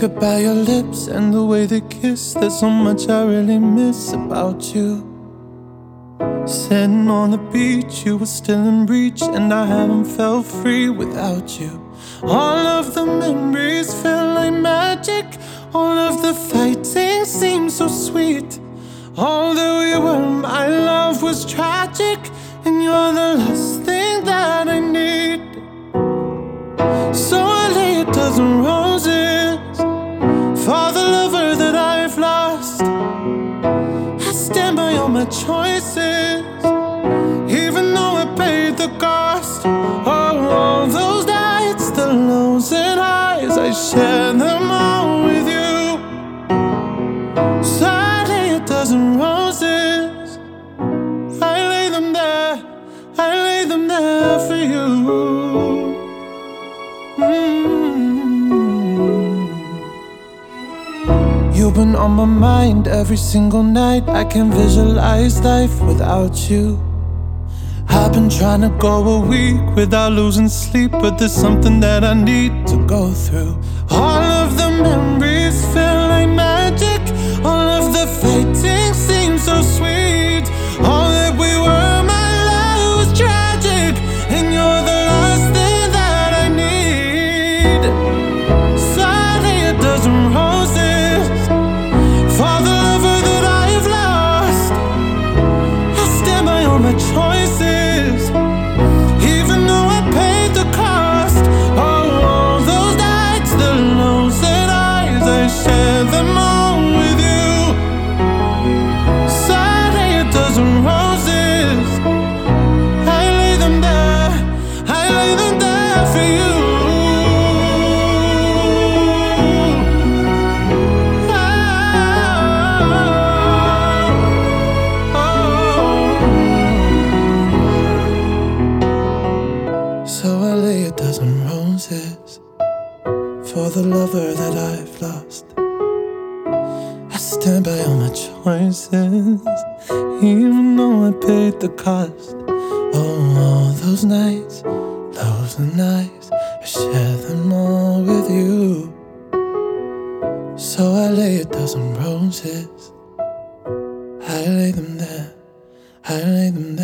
about your lips and the way they kiss. There's so much I really miss about you. Sitting on the beach, you were still in reach, and I haven't felt free without you. All of the memories feel like magic. All of the fighting seems so sweet. All that we were, my love, was tragic, and you're the last thing that I need. So I lay a dozen roses for the lover that I've lost. I stand by all my choices, even though I paid the cost. Oh, all those nights, the lows and highs, I share them all with you. So I lay a dozen roses, I lay them there, I lay them there for you. You've been on my mind every single night. I can't visualize life without you. I've been trying to go a week without losing sleep, but there's something that I need to go through. All of the memories feel like magic. All of the fighting seems so sweet. All that we were, my love, was tragic, and you're the last thing that I need. So I lay a dozen roses for the lover that I have lost. I stand by all my choices, even though I paid the cost. Oh, all those nights, the lows and highs, I share them all with you. So I lay a dozen roses, I lay them there, I lay them there for you. So I lay a dozen roses for the lover that I've lost. I stand by all my choices, even though I paid the cost. Oh, all those nights, lows and highs, I share them all with you. So I lay a dozen roses, I lay them there, I lay them there.